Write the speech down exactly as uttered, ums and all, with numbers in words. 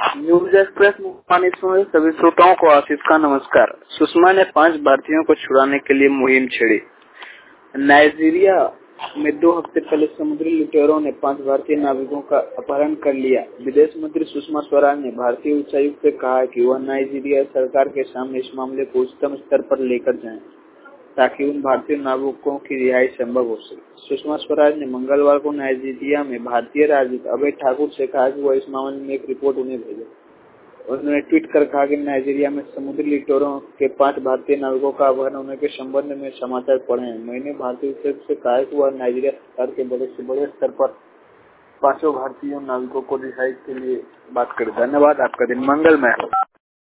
News express में सुन सभी श्रोताओं को आशीष का नमस्कार। सुषमा ने पांच भारतीयों को छुड़ाने के लिए मुहिम छेड़ी। नाइजीरिया में दो हफ्ते पहले समुद्री लुटेरों ने पांच भारतीय नाविकों का अपहरण कर लिया। विदेश मंत्री सुषमा स्वराज ने भारतीय उच्चायुक्त से कहा कि वह नाइजीरिया सरकार के सामने इस मामले को उच्चतम स्तर पर लेकर जाएं, ताकि उन भारतीय नाविकों की रिहाई संभव हो सके। सुषमा स्वराज ने मंगलवार को नाइजीरिया में भारतीय राजदूत अभय ठाकुर से कहा कि वह इस मामले में एक रिपोर्ट उन्हें भेजे। उन्होंने ट्वीट कर कहा कि नाइजीरिया में समुद्री लुटेरों के पांच भारतीय नाविकों का अपहरण होने के संबंध में समाचार पढ़े हैं। मैंने भारतीय उच्चायुक्त से कहा कि वह नाइजीरिया सरकार के बड़े से बड़े स्तर पर पांचों भारतीय नाविकों को रिहाई के लिए बात करे। धन्यवाद। आपका दिन मंगलमय हो।